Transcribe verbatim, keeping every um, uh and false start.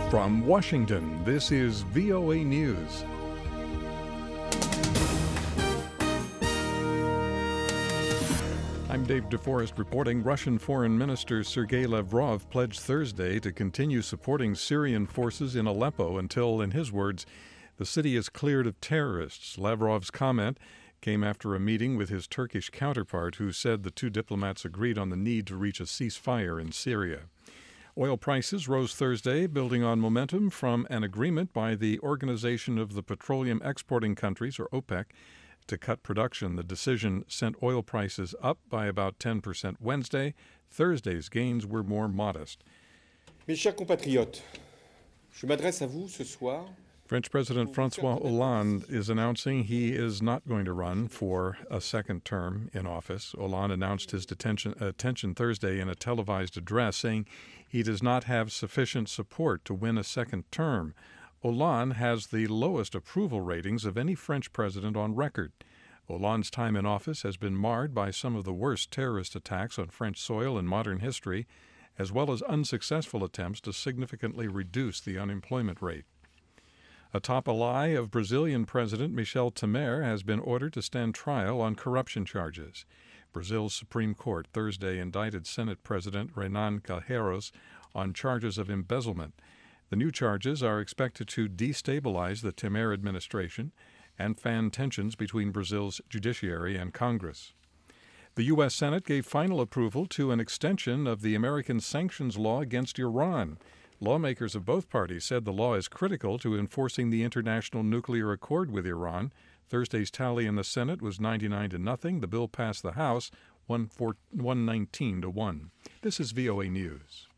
From Washington, this is V O A News. I'm Dave DeForest reporting. Russian Foreign Minister Sergei Lavrov pledged Thursday to continue supporting Syrian forces in Aleppo until, in his words, the city is cleared of terrorists. Lavrov's comment came after a meeting with his Turkish counterpart, who said the two diplomats agreed on the need to reach a ceasefire in Syria. Oil prices rose Thursday, building on momentum from an agreement by the Organization of the Petroleum Exporting Countries, or OPEC, to cut production. The decision sent oil prices up by about ten percent Wednesday. Thursday's gains were more modest. Mes chers compatriotes, je m'adresse à vous ce soir. French President François Hollande is announcing he is not going to run for a second term in office. Hollande announced his detention, attention Thursday in a televised address, saying he does not have sufficient support to win a second term. Hollande has the lowest approval ratings of any French president on record. Hollande's time in office has been marred by some of the worst terrorist attacks on French soil in modern history, as well as unsuccessful attempts to significantly reduce the unemployment rate. Atop a lie of Brazilian President Michel Temer has been ordered to stand trial on corruption charges. Brazil's Supreme Court Thursday indicted Senate President Renan Calheiros on charges of embezzlement. The new charges are expected to destabilize the Temer administration and fan tensions between Brazil's judiciary and Congress. The U S Senate gave final approval to an extension of the American sanctions law against Iran. Lawmakers of both parties said the law is critical to enforcing the international nuclear accord with Iran. Thursday's tally in the Senate was ninety-nine to nothing. The bill passed the House one nineteen to one. This is V O A News.